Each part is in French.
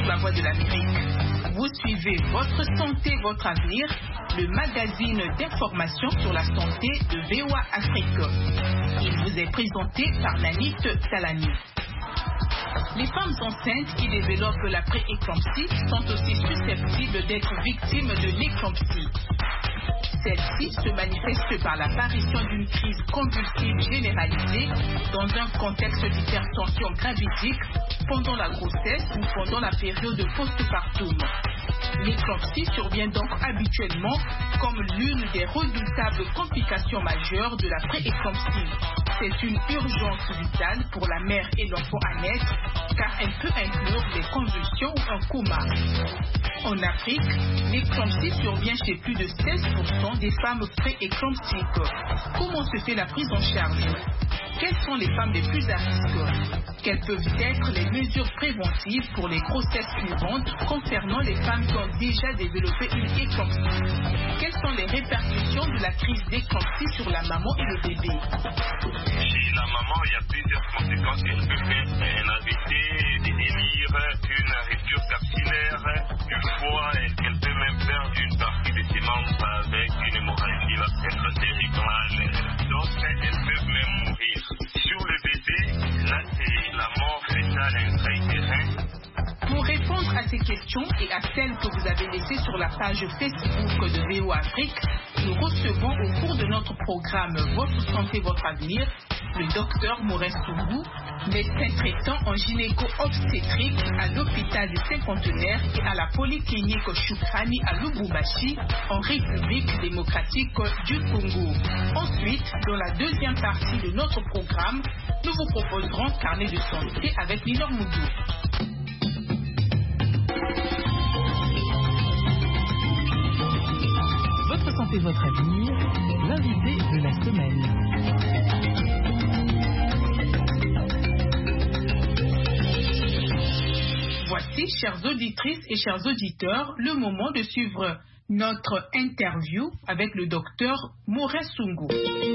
sur la Voix de l'Amérique. Vous suivez Votre Santé, Votre Avenir, le magazine d'information sur la santé de VOA Afrique. Il vous est présenté par Nanit Salani. Les femmes enceintes qui développent la pré-éclampsie sont aussi susceptibles d'être victimes de l'éclampsie. Celle-ci se manifeste par l'apparition d'une crise convulsive généralisée dans un contexte d'hypertension gravidique pendant la grossesse ou pendant la période postpartum. L'éclampsie survient donc habituellement comme l'une des redoutables complications majeures de la pré-éclampsie. C'est une urgence vitale pour la mère et l'enfant à naître car elle peut inclure des convulsions ou un coma. En Afrique, l'éclampsie survient chez plus de 16% des femmes pré-éclamptiques. Comment se fait la prise en charge? Quelles sont les femmes les plus à risque? Quelles peuvent être les mesures préventives pour les grossesses suivantes concernant les femmes qui ont déjà développé une éclampsie? Quelles sont les répercussions de la crise d'éclampsie sur la maman et le bébé? Chez la maman, il y a plusieurs conséquences. Elle peut faire un AVC, des délires, une rupture capillaire, du foie, elle peut même perdre une partie de ses membres avec une hémorragie qui va être cérébrale. Donc, elles peuvent même mourir. Sur le bébé, là, c'est la mort fétale intra-utérine. Pour répondre à ces questions et à celles que vous avez laissées sur la page Facebook de VOA Afrique, nous recevons au cours de notre programme Votre Santé, Votre Avenir, le docteur Morin Soungou, médecin traitant en gynéco-obstétrique à l'hôpital du Cinquantenaire et à la polyclinique Shukrani à Lubumbashi, en République démocratique du Congo. Ensuite, dans la deuxième partie de notre programme, nous vous proposerons Carnet de santé avec Minor Moudou. Votre santé, votre avenir, l'invité de la semaine. Voici, chères auditrices et chers auditeurs, le moment de suivre notre interview avec le docteur Morin Soungou.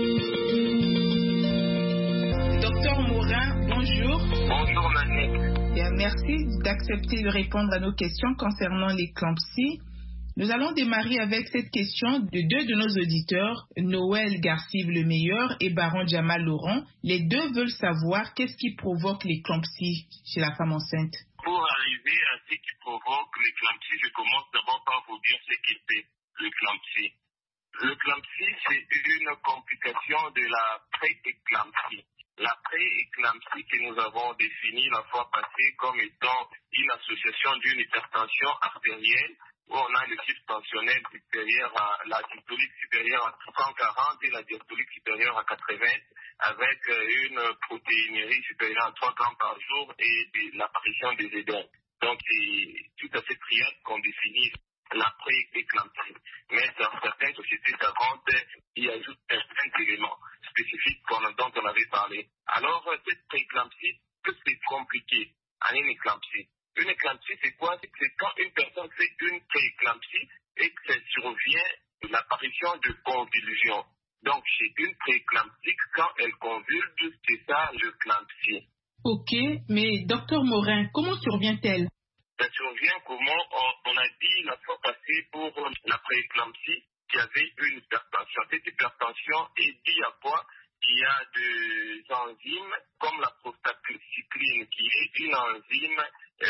Docteur Morin, bonjour. Bonjour, Nanette. Bien, merci d'accepter de répondre à nos questions concernant l'éclampsie. Nous allons démarrer avec cette question de deux de nos auditeurs, Noël Garcive le meilleur et Baron Jamal Laurent. Les deux veulent savoir qu'est-ce qui provoque l'éclampsie chez la femme enceinte. Pour arriver à ce qui provoque l'éclampsie, je commence d'abord par vous dire ce qu'est fait l'éclampsie. L'éclampsie, c'est une complication de la pré-éclampsie. La pré-éclampsie que nous avons définie la fois passée comme étant une association d'une hypertension artérielle où on a le chiffre tensionnel supérieur à la diastolique supérieure à 140 et la diastolique supérieure à 80, avec une protéinurie supérieure à 3 grammes par jour et l'apparition des édèmes. Donc, c'est tout à cette triade qu'on définit la pré-éclampsie. Mais dans certaines sociétés savantes, il y ajoute certains éléments spécifiques dont on avait parlé. Alors, cette pré-éclampsie, que c'est compliqué à une éclampsie. Une éclampsie, c'est quoi? C'est quand une personne fait une pré-éclampsie et que ça survient l'apparition de convulsions. Donc, chez une pré-éclampsie, quand elle convulse, c'est ça l'éclampsie. Ok, mais docteur Morin, comment survient-elle? Ça survient comment? On a dit la fois passée pour la pré-éclampsie qu'il y avait une hypertension. Cette hypertension est due à quoi? Il y a des enzymes comme la prostacycline qui est une enzyme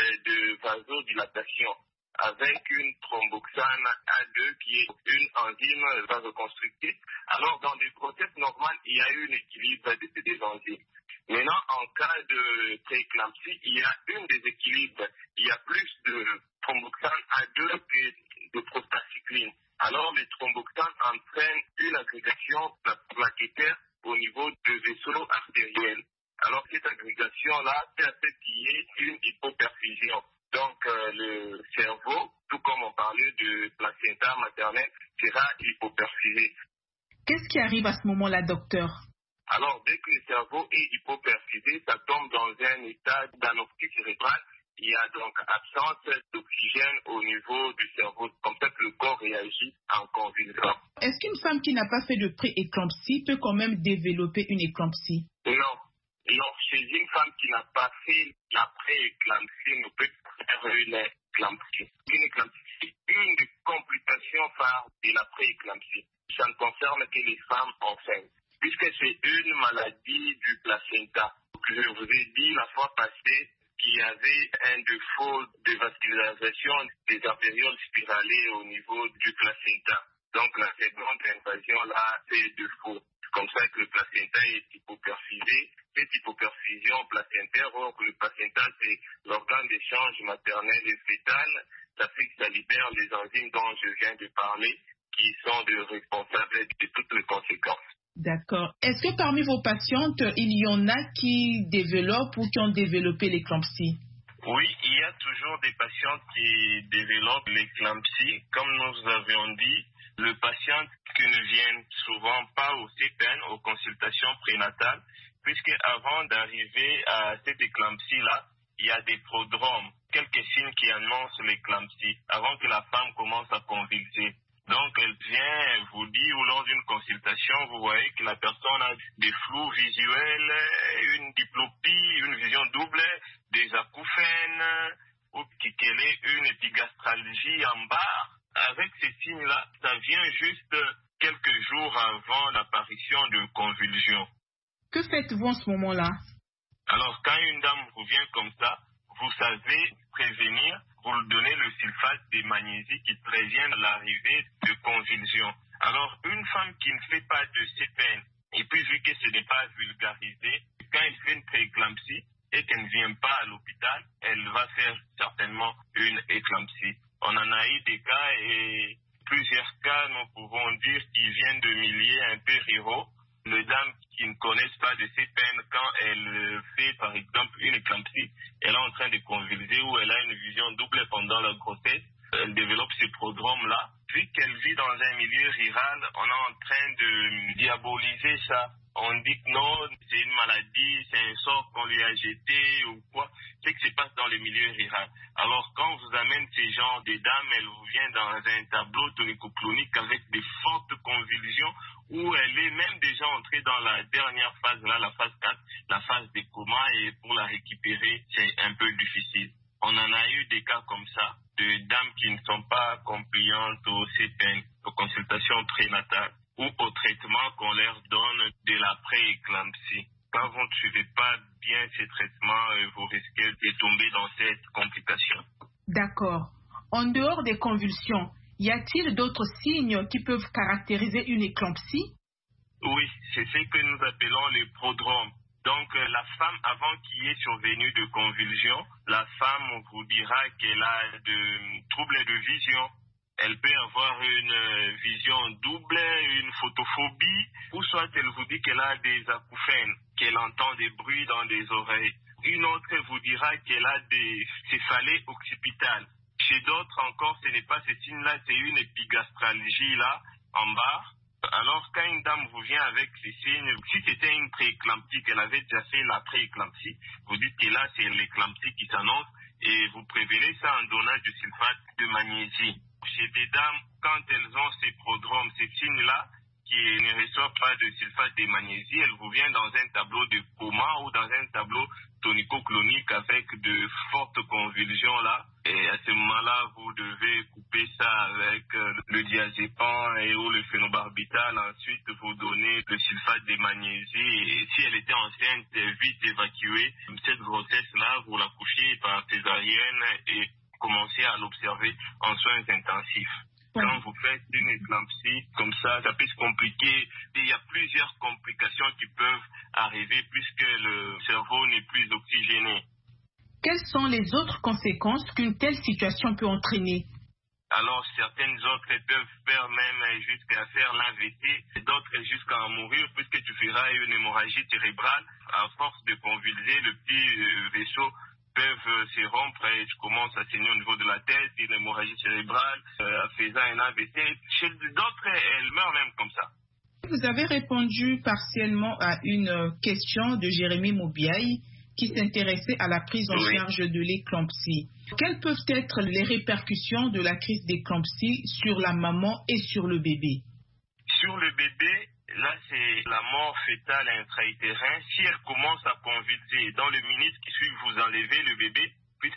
de vasodilatation avec une thromboxane A2 qui est une enzyme vasoconstrictrice. Alors dans des grossesses normales, il y a un équilibre de ces deux enzymes. Maintenant, en cas de prééclampsie, il y a un déséquilibre. Il y a plus de thromboxane A2 que de prostacycline. Alors les thromboxanes entraînent une agrégation plaquettaire au niveau du vaisseau artériel. Alors cette agrégation-là, c'est à ce qui est une hypoperfusion. Donc le cerveau, tout comme on parlait de placenta maternelle, sera hypoperfusé. Qu'est-ce qui arrive à ce moment-là, docteur? Alors dès que le cerveau est hypoperfusé, ça tombe dans un état d'anorexie cérébrale. Il y a donc absence d'oxygène au niveau du cerveau, comme ça que le corps réagit en convulsion. Est-ce qu'une femme qui n'a pas fait de pré-éclampsie peut quand même développer une éclampsie? Non. Chez une femme qui n'a pas fait la pré-éclampsie ne peut vers une éclampsie. Une éclampsie, c'est une des complications phares de la pré-éclampsie. Ça ne concerne que les femmes enceintes, puisque c'est une maladie du placenta. Je vous ai dit la fois passée qu'il y avait un défaut de vascularisation des artérioles spiralées au niveau du placenta. Donc la seconde invasion là, c'est le défaut. C'est comme ça que le placenta est hypoperfusé. Cette hypoperfusion placentaire, or le placenta c'est l'organe d'échange maternel et fœtal, ça fait que ça libère les enzymes dont je viens de parler, qui sont responsables de toutes les conséquences. D'accord. Est-ce que parmi vos patientes, il y en a qui développent ou qui ont développé l'éclampsie? Oui, il y a toujours des patients qui développent l'éclampsie. Comme nous avions dit, le patient qui ne vient souvent pas au CPN, aux consultations prénatales, puisque avant d'arriver à cette éclampsie-là, il y a des prodromes, quelques signes qui annoncent l'éclampsie, avant que la femme commence à convulser. Donc, elle vient vous dire, ou lors d'une consultation, vous voyez que la personne a des flous visuels, une diplopie, une vision double, des acouphènes, ou qu'elle ait une épigastralgie en bas. Avec ces signes-là, ça vient juste quelques jours avant l'apparition de convulsions. Que faites-vous en ce moment-là? Alors, quand une dame vous vient comme ça, vous savez prévenir, vous lui donnez le sulfate de magnésie qui prévient l'arrivée de convulsions. Alors, une femme qui ne fait pas de CPN, et puis vu que ce n'est pas vulgarisé, quand elle fait une prééclampsie et qu'elle ne vient pas à l'hôpital, elle va faire certainement une éclampsie. On en a eu des cas et plusieurs cas, nous pouvons dire, qui viennent de milieux un peu ruraux. Les dames qui ne connaissent pas de CPN, quand elle fait par exemple une éclampsie, elle est en train de convulser ou elle a une vision double pendant la grossesse, elle développe ces prodromes-là. Vu qu'elle vit dans un milieu rural, on est en train de diaboliser ça. On dit que non, c'est une maladie, c'est un sort qu'on lui a jeté ou quoi. C'est que se passe dans le milieu rural. Alors quand on vous amène ces genres de dames, elles vous viennent dans un tableau tonico-clonique avec des fortes convulsions où elle est même déjà entrée dans la dernière phase, là, la phase 4, la phase de coma, et pour la récupérer, c'est un peu difficile. On en a eu des cas comme ça, de dames qui ne sont pas compliantes au CPN, aux consultations prénatales, ou au traitement qu'on leur donne de la pré-éclampsie. Quand vous ne suivez pas bien ces traitements, vous risquez de tomber dans cette complication. D'accord. En dehors des convulsions, y a-t-il d'autres signes qui peuvent caractériser une éclampsie? Oui, c'est ce que nous appelons les prodromes. Donc, la femme, avant qu'il y ait survenu de convulsions, la femme vous dira qu'elle a de troubles de vision. Elle peut avoir une vision double, une photophobie, ou soit elle vous dit qu'elle a des acouphènes, qu'elle entend des bruits dans des oreilles. Une autre vous dira qu'elle a des céphalées occipitales. Chez d'autres encore, ce n'est pas ces signes-là, c'est une épigastralgie là, en bas. Alors, quand une dame vous vient avec ces signes, si c'était une prééclampsie, qu'elle avait déjà fait la prééclampsie, vous dites que là, c'est l'éclampsie qui s'annonce et vous prévenez ça en donnant du sulfate de magnésie. Chez des dames, quand elles ont ces prodromes, ces signes-là, qui ne reçoivent pas de sulfate de magnésie, elles vous viennent dans un tableau de coma ou dans un tableau tonico-clonique avec de fortes convulsions là. Et à ce moment-là, vous devez couper ça avec le diazépam ou le phénobarbital. Ensuite, vous donner le sulfate de magnésie. Et si elle était enceinte, vite évacuer cette grossesse-là, vous la couchez par césarienne et commencez à l'observer en soins intensifs. Quand vous faites une éclampsie comme ça peut se compliquer. Il y a plusieurs complications qui peuvent arriver puisque le cerveau n'est plus oxygéné. Quelles sont les autres conséquences qu'une telle situation peut entraîner? Alors, certaines autres peuvent faire même jusqu'à faire l'AVC, d'autres jusqu'à en mourir puisque tu feras une hémorragie cérébrale. À force de convulser, le petit vaisseau peuvent se rompre et tu commences à saigner au niveau de la tête, une hémorragie cérébrale, faisant un AVC. Chez d'autres, elles meurent même comme ça. Vous avez répondu partiellement à une question de Jérémy Moubiaï qui s'intéressait à la prise en charge de l'éclampsie. Quelles peuvent être les répercussions de la crise d'éclampsie sur la maman et sur le bébé? Sur le bébé, là, c'est la mort fœtale intra-utérin. Si elle commence à convulser, dans les minutes qui suivent, vous enlevez le bébé, puisque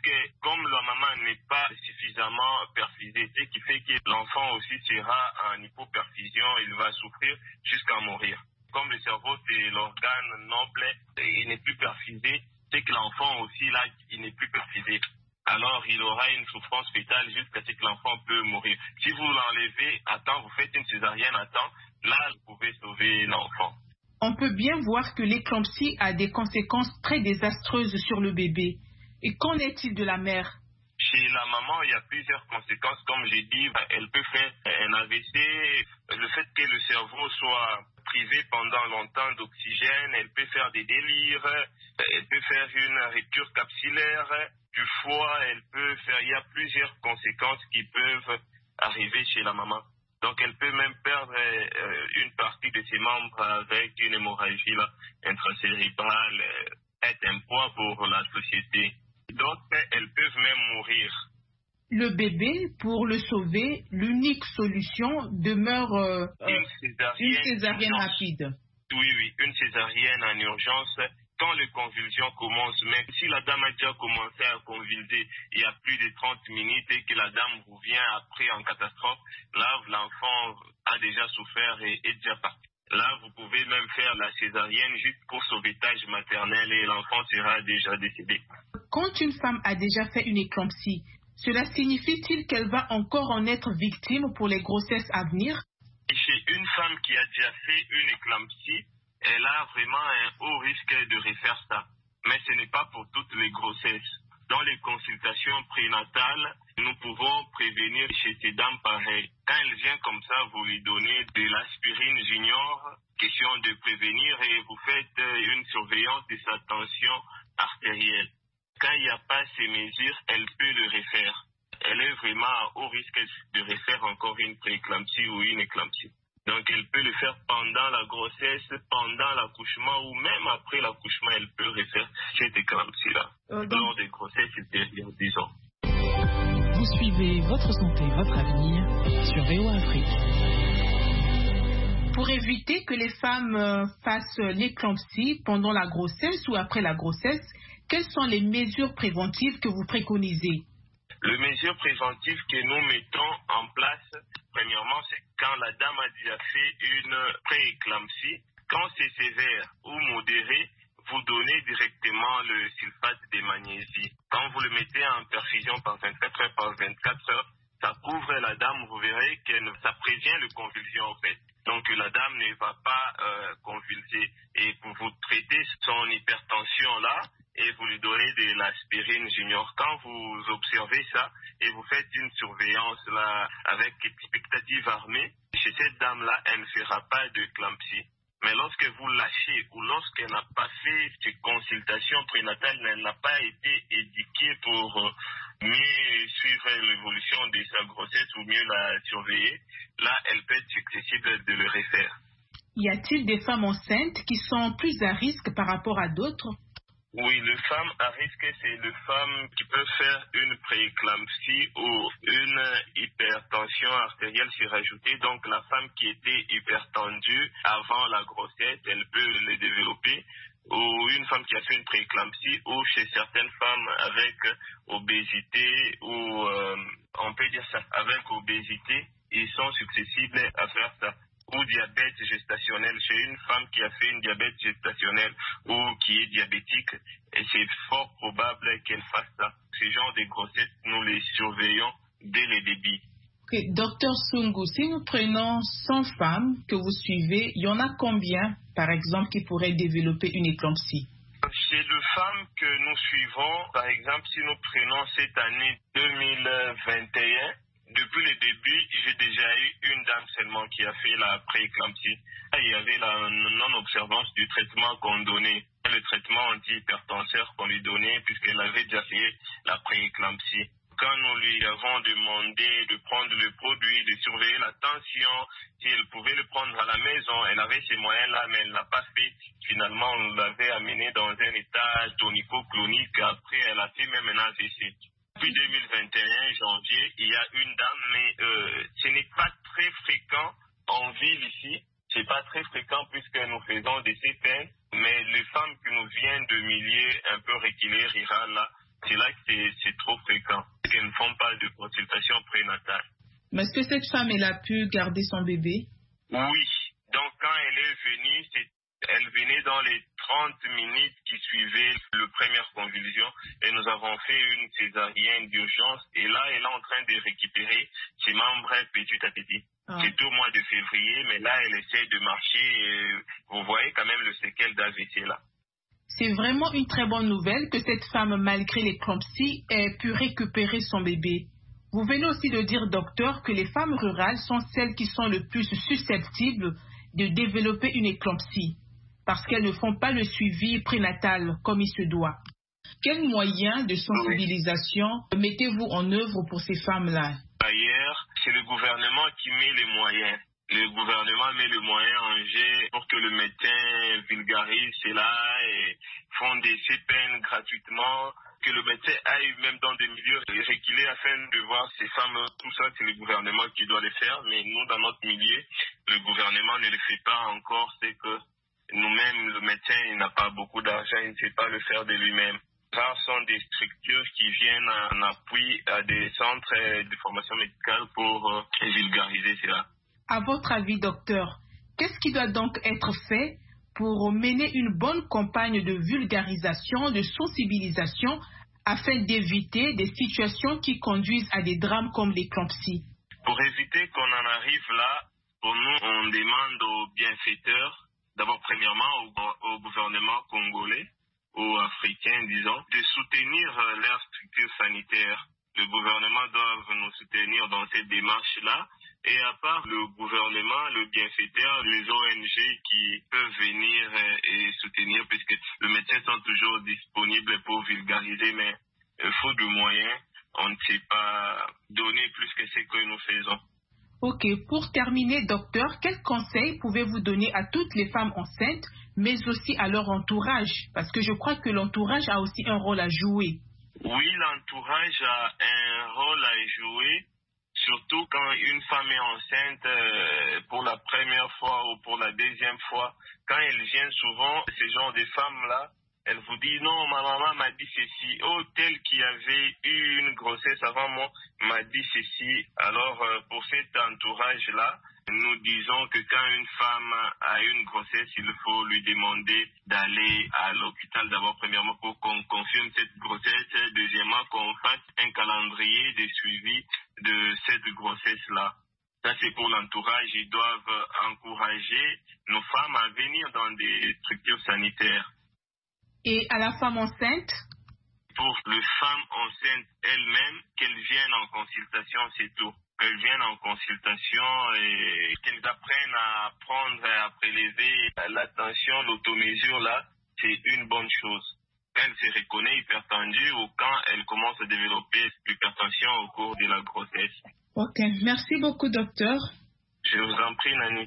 que comme la maman n'est pas suffisamment perfusée, ce qui fait que l'enfant aussi sera en hypoperfusion, il va souffrir jusqu'à mourir. Comme le cerveau, c'est l'organe noble, il n'est plus perfusé, c'est que l'enfant aussi, là, il n'est plus perfusé. Alors, il aura une souffrance fétale jusqu'à ce que l'enfant peut mourir. Si vous l'enlevez à temps, vous faites une césarienne à temps, là, vous pouvez sauver l'enfant. On peut bien voir que l'éclampsie a des conséquences très désastreuses sur le bébé. Et qu'en est-il de la mère? Chez la maman, il y a plusieurs conséquences. Comme j'ai dit, elle peut faire un AVC. Le fait que le cerveau soit privé pendant longtemps d'oxygène, elle peut faire des délires, elle peut faire une rupture capsulaire du foie, il y a plusieurs conséquences qui peuvent arriver chez la maman. Donc, elle peut même perdre une partie de ses membres avec une hémorragie intracérébrale, être un poids pour la société. D'autres, elles peuvent même mourir. Le bébé, pour le sauver, l'unique solution demeure une césarienne rapide. Oui, une césarienne en urgence. Quand les convulsions commencent, même si la dame a déjà commencé à convulser il y a plus de 30 minutes et que la dame revient après en catastrophe, là, l'enfant a déjà souffert et est déjà parti. Là, vous pouvez même faire la césarienne juste pour sauvetage maternel et l'enfant sera déjà décédé. Quand une femme a déjà fait une éclampsie, cela signifie-t-il qu'elle va encore en être victime pour les grossesses à venir? Chez une femme qui a déjà fait une éclampsie, elle a vraiment un haut risque de refaire ça. Mais ce n'est pas pour toutes les grossesses. Dans les consultations prénatales, nous pouvons prévenir chez ces dames pareilles. Quand elle vient comme ça, vous lui donnez de l'aspirine junior, question de prévenir, et vous faites une surveillance de sa tension artérielle. Quand il n'y a pas ces mesures, elle peut le refaire. Elle est vraiment à haut risque de refaire encore une prééclampsie ou une éclampsie. Donc, elle peut le faire pendant la grossesse, pendant l'accouchement ou même après l'accouchement, elle peut refaire cette éclampsie-là. Lors des grossesses ultérieures, disons. Vous suivez Votre Santé, Votre Avenir sur VOA Afrique. Pour éviter que les femmes fassent l'éclampsie pendant la grossesse ou après la grossesse, quelles sont les mesures préventives que vous préconisez? Les mesures préventives que nous mettons en place, premièrement, c'est quand la dame a déjà fait une prééclampsie. Quand c'est sévère ou modéré, vous donnez directement le sulfate de magnésie. Quand vous le mettez en perfusion par 24 heures par 24 heures, ça couvre la dame, vous verrez que ça prévient les convulsions en fait. Donc la dame ne va pas convulser. Et pour vous traiter son hypertension là, et vous lui donnez de l'aspirine junior. Quand vous observez ça et vous faites une surveillance là avec expectative armée, chez cette dame-là, elle ne fera pas de clampsie. Mais lorsque vous lâchez ou lorsqu'elle n'a pas fait ces consultations prénatales, elle n'a pas été éduquée pour mieux suivre l'évolution de sa grossesse ou mieux la surveiller, là, elle peut être susceptible de le refaire. Y a-t-il des femmes enceintes qui sont plus à risque par rapport à d'autres? Oui, les femmes à risque, c'est les femmes qui peuvent faire une prééclampsie ou une hypertension artérielle surajoutée. Donc, la femme qui était hypertendue avant la grossesse, elle peut le développer. Ou une femme qui a fait une prééclampsie, ou chez certaines femmes avec obésité, ou on peut dire ça, avec obésité, ils sont susceptibles à faire ça. Ou diabète gestationnel, chez une femme qui a fait une diabète gestationnelle ou qui est diabétique, et c'est fort probable qu'elle fasse ça. Ce genre de grossesse, nous les surveillons dès le début. Okay. Docteur Sungu, si nous prenons 100 femmes que vous suivez, il y en a combien, par exemple, qui pourraient développer une éclampsie? Chez les femmes que nous suivons, par exemple, si nous prenons cette année 2021, depuis le début, j'ai déjà eu une dame seulement qui a fait la prééclampsie. Il y avait la non-observance du traitement qu'on donnait, le traitement antihypertenseur qu'on lui donnait, puisqu'elle avait déjà fait la prééclampsie. Quand nous lui avons demandé de prendre le produit, de surveiller la tension, si elle pouvait le prendre à la maison, elle avait ces moyens-là, mais elle n'a pas fait. Finalement, on l'avait amenée dans un état tonico-clonique. Après, elle a fait même un AVC. Depuis 2021, janvier, il y a une dame, mais ce n'est pas très fréquent en ville ici. C'est pas très fréquent puisque nous faisons des CPN, mais les femmes qui nous viennent de milieux un peu reculés, ruraux, là, C'est là que c'est trop fréquent, qu'elles ne font pas de consultation prénatale. Mais est-ce que cette femme, elle a pu garder son bébé? Oui. Donc, quand elle est venue, elle venait dans les 30 minutes qui suivaient la première convulsion et nous avons fait une césarienne d'urgence. Et là, elle est en train de récupérer ses membres petit à petit. C'est au mois de février, mais là, elle essaie de marcher et vous voyez quand même le séquel d'AVC là. C'est vraiment une très bonne nouvelle que cette femme, malgré l'éclampsie, ait pu récupérer son bébé. Vous venez aussi de dire, docteur, que les femmes rurales sont celles qui sont le plus susceptibles de développer une éclampsie, parce qu'elles ne font pas le suivi prénatal comme il se doit. Quels moyens de sensibilisation mettez-vous en œuvre pour ces femmes-là? D'ailleurs, c'est le gouvernement qui met les moyens. Le gouvernement met le moyen en jeu pour que le médecin vulgarise cela et font des CPN gratuitement, que le médecin aille même dans des milieux reculés afin de voir ces femmes. Tout ça, c'est le gouvernement qui doit le faire, mais nous, dans notre milieu, le gouvernement ne le fait pas encore. C'est que nous-mêmes, le médecin, il n'a pas beaucoup d'argent, il ne sait pas le faire de lui-même. Rares sont des structures qui viennent en appui à des centres de formation médicale pour vulgariser cela. À votre avis, docteur, qu'est-ce qui doit donc être fait pour mener une bonne campagne de vulgarisation, de sensibilisation, afin d'éviter des situations qui conduisent à des drames comme l'éclampsie? Pour éviter qu'on en arrive là, pour nous, on demande aux bienfaiteurs, d'abord premièrement au gouvernement congolais, aux Africains, disons, de soutenir leurs structures sanitaires. Le gouvernement doit nous soutenir dans cette démarche-là. Et à part le gouvernement, le bienfaiteur, les ONG qui peuvent venir et soutenir, puisque les médecins sont toujours disponibles pour vulgariser, mais faute de moyens, on ne sait pas donner plus que ce que nous faisons. Ok, pour terminer, docteur, quels conseils pouvez-vous donner à toutes les femmes enceintes, mais aussi à leur entourage? Parce que je crois que l'entourage a aussi un rôle à jouer. Oui, l'entourage a un rôle à jouer, surtout quand une femme est enceinte pour la première fois ou pour la deuxième fois. Quand elle vient souvent, ce genre de femmes-là, elle vous dit non, ma maman m'a dit ceci. Oh, tel qui avait eu une grossesse avant moi m'a dit ceci. Alors, pour cet entourage-là, nous disons que quand une femme a une grossesse, il faut lui demander d'aller à l'hôpital d'abord, premièrement, pour qu'on confirme cette grossesse. Deuxièmement, qu'on fasse un calendrier de suivi de cette grossesse-là. Ça, c'est pour l'entourage. Ils doivent encourager nos femmes à venir dans des structures sanitaires. Et à la femme enceinte? Pour les femmes enceintes elles-mêmes, qu'elles viennent en consultation, c'est tout. Qu'elles viennent en consultation et qu'elles apprennent à prendre, à prélever la tension, l'automesure là, c'est une bonne chose. Quand elle se reconnaît hypertendue ou quand elle commence à développer l'hypertension au cours de la grossesse. Ok, merci beaucoup, docteur. Je vous en prie, Nani.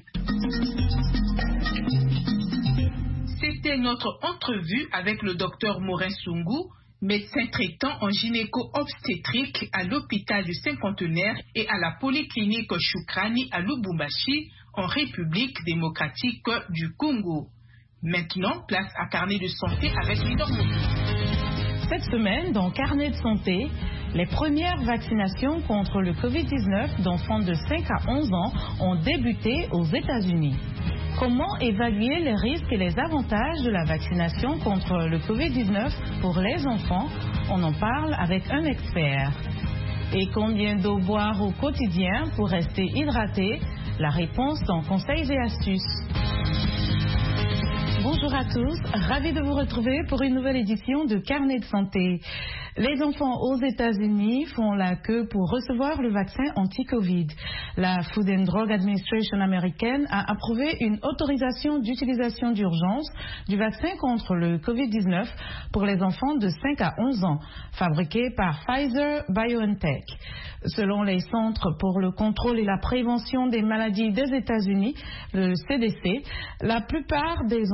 C'était notre entrevue avec le docteur Morin Sungu, médecin traitant en gynéco-obstétrique à l'hôpital du Cinquantenaire et à la polyclinique Shukrani à Lubumbashi, en République démocratique du Congo. Maintenant, place à Carnet de santé avec Lidor Mobu. Cette semaine, dans Carnet de santé, les premières vaccinations contre le Covid-19 d'enfants de 5 à 11 ans ont débuté aux États-Unis. Comment évaluer les risques et les avantages de la vaccination contre le Covid-19 pour les enfants? On en parle avec un expert. Et combien d'eau boire au quotidien pour rester hydraté? La réponse dans Conseils et astuces. Bonjour à tous, ravi de vous retrouver pour une nouvelle édition de Carnet de santé. Les enfants aux États-Unis font la queue pour recevoir le vaccin anti-Covid. La Food and Drug Administration américaine a approuvé une autorisation d'utilisation d'urgence du vaccin contre le Covid-19 pour les enfants de 5 à 11 ans, fabriqué par Pfizer-BioNTech. Selon les Centres pour le contrôle et la prévention des maladies des États-Unis, le CDC, la plupart des enfants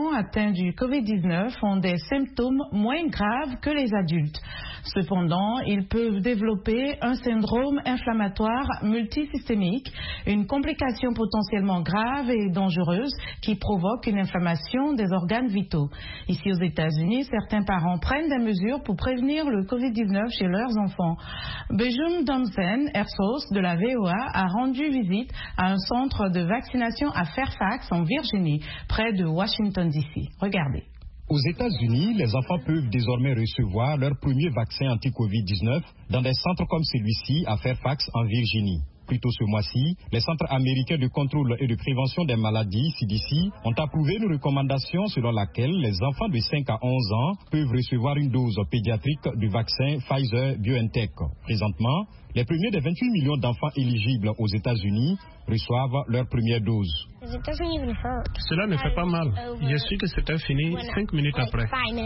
enfants atteints du Covid-19 ont des symptômes moins graves que les adultes. Cependant, ils peuvent développer un syndrome inflammatoire multisystémique, une complication potentiellement grave et dangereuse qui provoque une inflammation des organes vitaux. Ici aux États-Unis, certains parents prennent des mesures pour prévenir le Covid-19 chez leurs enfants. Bejum Domsen, air-source de la VOA, a rendu visite à un centre de vaccination à Fairfax, en Virginie, près de Washington, D.C. Regardez. Aux États-Unis, les enfants peuvent désormais recevoir leur premier vaccin anti-Covid-19 dans des centres comme celui-ci à Fairfax, en Virginie. Plus tôt ce mois-ci, les centres américains de contrôle et de prévention des maladies, CDC, ont approuvé une recommandation selon laquelle les enfants de 5 à 11 ans peuvent recevoir une dose pédiatrique du vaccin Pfizer-BioNTech. Présentement, les premiers des 28 millions d'enfants éligibles aux États-Unis reçoivent leur première dose. Cela ne fait pas mal. J'ai su que c'était fini 5 minutes après.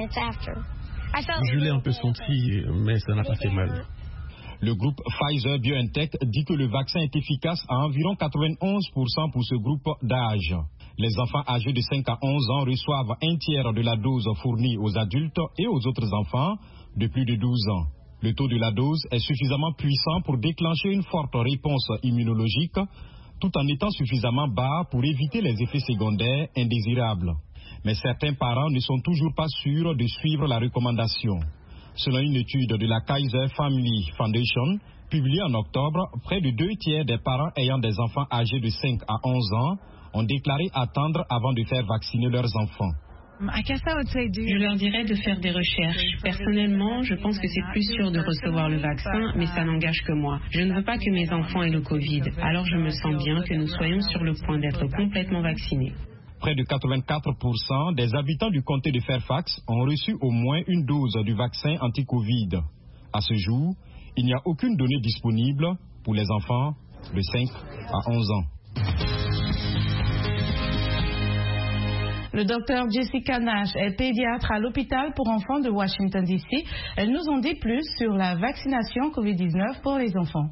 Je l'ai un peu senti, mais ça n'a pas fait mal. Le groupe Pfizer-BioNTech dit que le vaccin est efficace à environ 91% pour ce groupe d'âge. Les enfants âgés de 5 à 11 ans reçoivent un tiers de la dose fournie aux adultes et aux autres enfants de plus de 12 ans. Le taux de la dose est suffisamment puissant pour déclencher une forte réponse immunologique, tout en étant suffisamment bas pour éviter les effets secondaires indésirables. Mais certains parents ne sont toujours pas sûrs de suivre la recommandation. Selon une étude de la Kaiser Family Foundation, publiée en octobre, près de 2 tiers des parents ayant des enfants âgés de 5 à 11 ans ont déclaré attendre avant de faire vacciner leurs enfants. Je leur dirais de faire des recherches. Personnellement, je pense que c'est plus sûr de recevoir le vaccin, mais ça n'engage que moi. Je ne veux pas que mes enfants aient le Covid, alors je me sens bien que nous soyons sur le point d'être complètement vaccinés. Près de 84% des habitants du comté de Fairfax ont reçu au moins une dose du vaccin anti-Covid. À ce jour, il n'y a aucune donnée disponible pour les enfants de 5 à 11 ans. Le docteur Jessica Nash est pédiatre à l'hôpital pour enfants de Washington, D.C. Elle nous en dit plus sur la vaccination COVID-19 pour les enfants.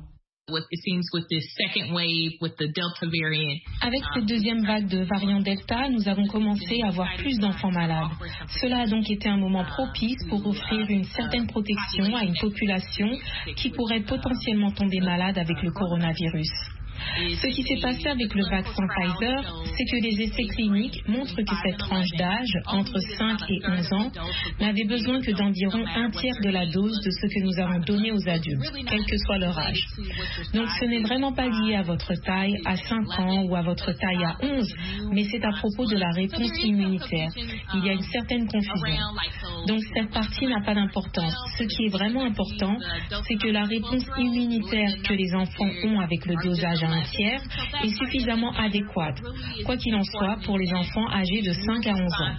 Avec cette deuxième vague de variant Delta, nous avons commencé à voir plus d'enfants malades. Cela a donc été un moment propice pour offrir une certaine protection à une population qui pourrait potentiellement tomber malade avec le coronavirus. Ce qui s'est passé avec le vaccin Pfizer, c'est que les essais cliniques montrent que cette tranche d'âge, entre 5 et 11 ans, n'avait besoin que d'environ un tiers de la dose de ce que nous avons donné aux adultes, quel que soit leur âge. Donc ce n'est vraiment pas lié à votre taille à 5 ans ou à votre taille à 11, mais c'est à propos de la réponse immunitaire. Il y a une certaine confusion. Donc cette partie n'a pas d'importance. Ce qui est vraiment important, c'est que la réponse immunitaire que les enfants ont avec le dosage un tiers est suffisamment adéquate, quoi qu'il en soit, pour les enfants âgés de 5 à 11 ans.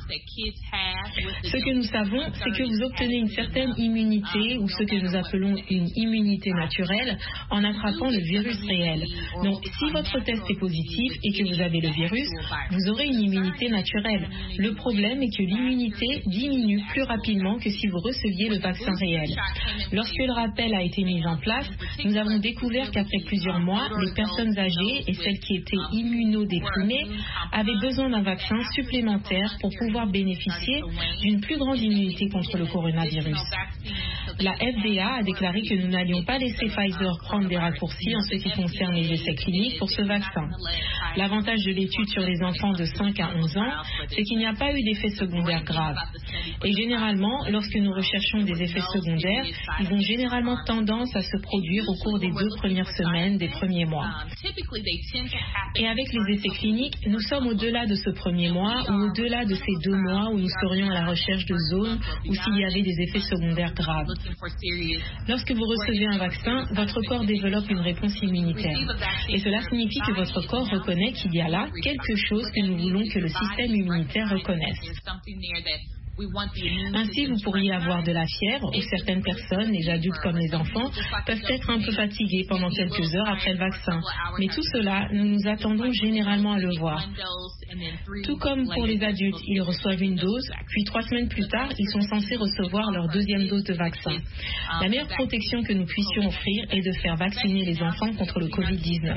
Ce que nous savons, c'est que vous obtenez une certaine immunité, ou ce que nous appelons une immunité naturelle, en attrapant le virus réel. Donc, si votre test est positif et que vous avez le virus, vous aurez une immunité naturelle. Le problème est que l'immunité diminue plus rapidement que si vous receviez le vaccin réel. Lorsque le rappel a été mis en place, nous avons découvert qu'après plusieurs mois, les personnes âgées et celles qui étaient immunodéprimées avaient besoin d'un vaccin supplémentaire pour pouvoir bénéficier d'une plus grande immunité contre le coronavirus. La FDA a déclaré que nous n'allions pas laisser Pfizer prendre des raccourcis en ce qui concerne les essais cliniques pour ce vaccin. L'avantage de l'étude sur les enfants de 5 à 11 ans, c'est qu'il n'y a pas eu d'effets secondaires graves. Et généralement, lorsque nous recherchons des effets secondaires, ils ont généralement tendance à se produire au cours des 2 premières semaines des premiers mois. Et avec les essais cliniques, nous sommes au-delà de ce premier mois ou au-delà de ces 2 mois où nous serions à la recherche de zones où s'il y avait des effets secondaires graves. Lorsque vous recevez un vaccin, votre corps développe une réponse immunitaire. Et cela signifie que votre corps reconnaît qu'il y a là quelque chose que nous voulons que le système immunitaire reconnaisse. Ainsi, vous pourriez avoir de la fièvre ou certaines personnes, les adultes comme les enfants, peuvent être un peu fatigués pendant quelques heures après le vaccin. Mais tout cela, nous nous attendons généralement à le voir. Tout comme pour les adultes, ils reçoivent une dose, puis 3 semaines plus tard, ils sont censés recevoir leur 2e dose de vaccin. La meilleure protection que nous puissions offrir est de faire vacciner les enfants contre le Covid-19.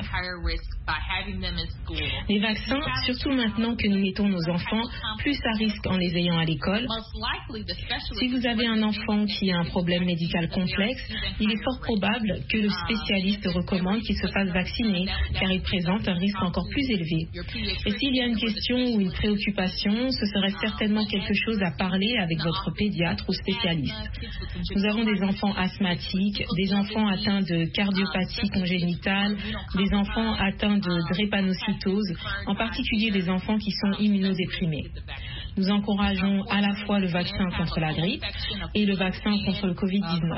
Les vaccins, surtout maintenant que nous mettons nos enfants plus à risque en les ayant à l'école. Si vous avez un enfant qui a un problème médical complexe, il est fort probable que le spécialiste recommande qu'il se fasse vacciner, car il présente un risque encore plus élevé. Et s'il y a une question ou une préoccupation, ce serait certainement quelque chose à parler avec votre pédiatre ou spécialiste. Nous avons des enfants asthmatiques, des enfants atteints de cardiopathie congénitale, des enfants atteints de drépanocytose, en particulier des enfants qui sont immunodéprimés. Nous encourageons à la fois le vaccin contre la grippe et le vaccin contre le Covid-19.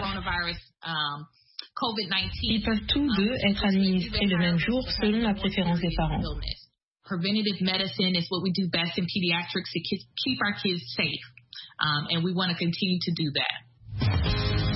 Ils peuvent tous deux être administrés le même jour selon la préférence des parents. Preventative medicine is what we do best in pediatrics to keep our kids safe, and we want to continue to do that.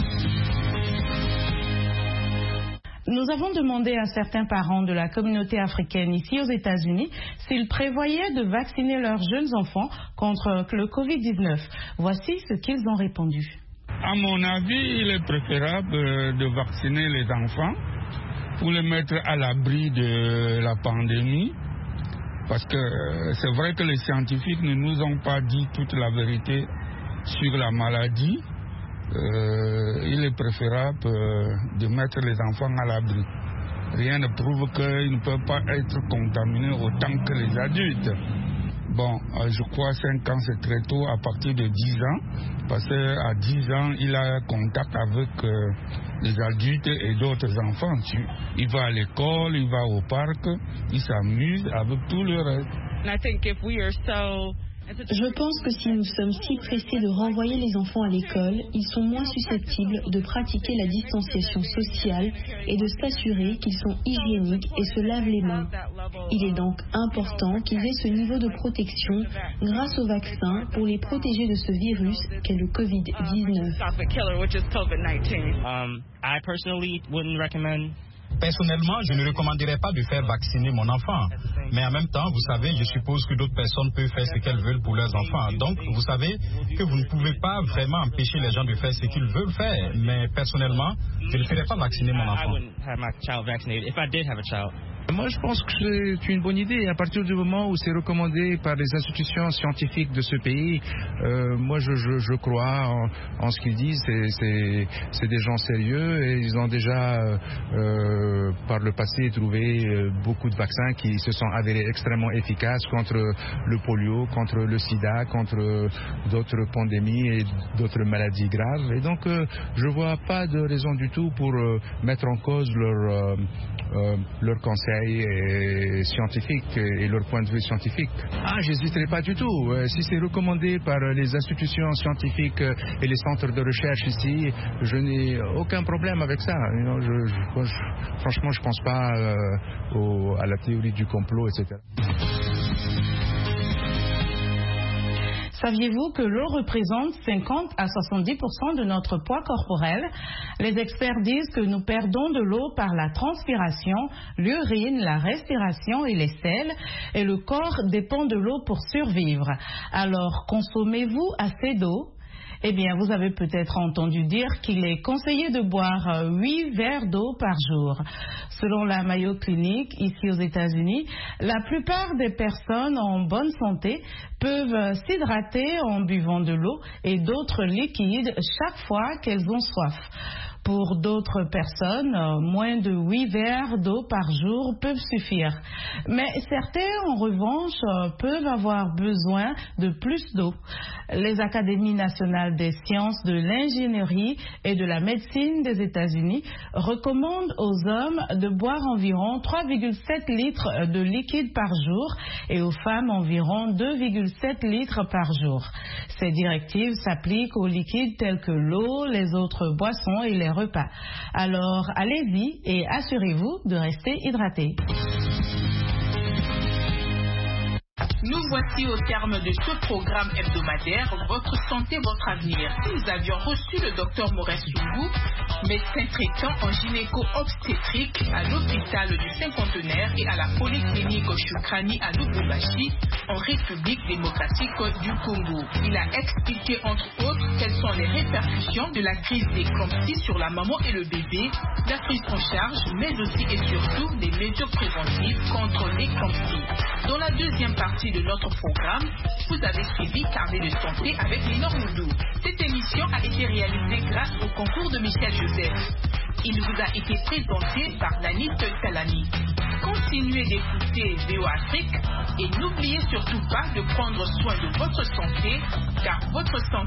Nous avons demandé à certains parents de la communauté africaine ici aux États-Unis s'ils prévoyaient de vacciner leurs jeunes enfants contre le Covid-19. Voici ce qu'ils ont répondu. À mon avis, il est préférable de vacciner les enfants pour les mettre à l'abri de la pandémie. Parce que c'est vrai que les scientifiques ne nous ont pas dit toute la vérité sur la maladie. Il est préférable de mettre les enfants à l'abri. Rien ne prouve qu'ils ne peuvent pas être contaminés autant que les adultes. Bon, je crois 5 ans c'est très tôt, à partir de 10 ans, parce qu'à 10 ans, il a contact avec les adultes et d'autres enfants. Il va à l'école, il va au parc, il s'amuse avec tout le reste. Je pense que si nous sommes si pressés de renvoyer les enfants à l'école, ils sont moins susceptibles de pratiquer la distanciation sociale et de s'assurer qu'ils sont hygiéniques et se lavent les mains. Il est donc important qu'ils aient ce niveau de protection grâce au vaccin pour les protéger de ce virus qu'est le Covid-19. Personnellement, je ne recommanderais pas de faire vacciner mon enfant. Mais en même temps, vous savez, je suppose que d'autres personnes peuvent faire ce qu'elles veulent pour leurs enfants. Donc, vous savez que vous ne pouvez pas vraiment empêcher les gens de faire ce qu'ils veulent faire. Mais personnellement, je ne ferais pas vacciner mon enfant. Moi, je pense que c'est une bonne idée. À partir du moment où c'est recommandé par les institutions scientifiques de ce pays, moi, je crois en ce qu'ils disent. C'est des gens sérieux et ils ont déjà, par le passé, trouvé beaucoup de vaccins qui se sont avérés extrêmement efficaces contre le polio, contre le sida, contre d'autres pandémies et d'autres maladies graves. Et donc, je ne vois pas de raison du tout pour mettre en cause leurs conseils scientifiques et leur point de vue scientifique. J'hésiterai pas du tout. Si c'est recommandé par les institutions scientifiques et les centres de recherche ici, je n'ai aucun problème avec ça. Franchement, je pense pas à la théorie du complot, etc. Saviez-vous que l'eau représente 50 à 70% de notre poids corporel? Les experts disent que nous perdons de l'eau par la transpiration, l'urine, la respiration et les selles, et le corps dépend de l'eau pour survivre. Alors, consommez-vous assez d'eau? Eh bien, vous avez peut-être entendu dire qu'il est conseillé de boire 8 verres d'eau par jour. Selon la Mayo Clinic, ici aux États-Unis, la plupart des personnes en bonne santé peuvent s'hydrater en buvant de l'eau et d'autres liquides chaque fois qu'elles ont soif. Pour d'autres personnes, moins de 8 verres d'eau par jour peuvent suffire. Mais certains, en revanche, peuvent avoir besoin de plus d'eau. Les académies nationales des sciences de l'ingénierie et de la médecine des États-Unis recommandent aux hommes de boire environ 3,7 litres de liquide par jour et aux femmes environ 2,7 litres par jour. Ces directives s'appliquent aux liquides tels que l'eau, les autres boissons et les repas. Alors, allez-y et assurez-vous de rester hydraté. Nous voici au terme de ce programme hebdomadaire Votre santé, votre avenir. Nous avions reçu le docteur Maurice Lungu, médecin traitant en gynéco-obstétrique à l'hôpital du Cinquantenaire et à la polyclinique Shukrani à Lubumbashi, en République démocratique du Congo. Il a expliqué entre autres quelles sont les répercussions de la crise d'éclampsie sur la maman et le bébé, la prise en charge, mais aussi et surtout des mesures préventives contre l'éclampsie. Dans la deuxième partie de notre programme, vous avez suivi Carnet de santé avec Lénore Moudou. Cette émission a été réalisée grâce au concours de Michel Joseph. Il vous a été présenté par Nanit Talani. Continuez d'écouter VOA Afrique et n'oubliez surtout pas de prendre soin de votre santé, car votre santé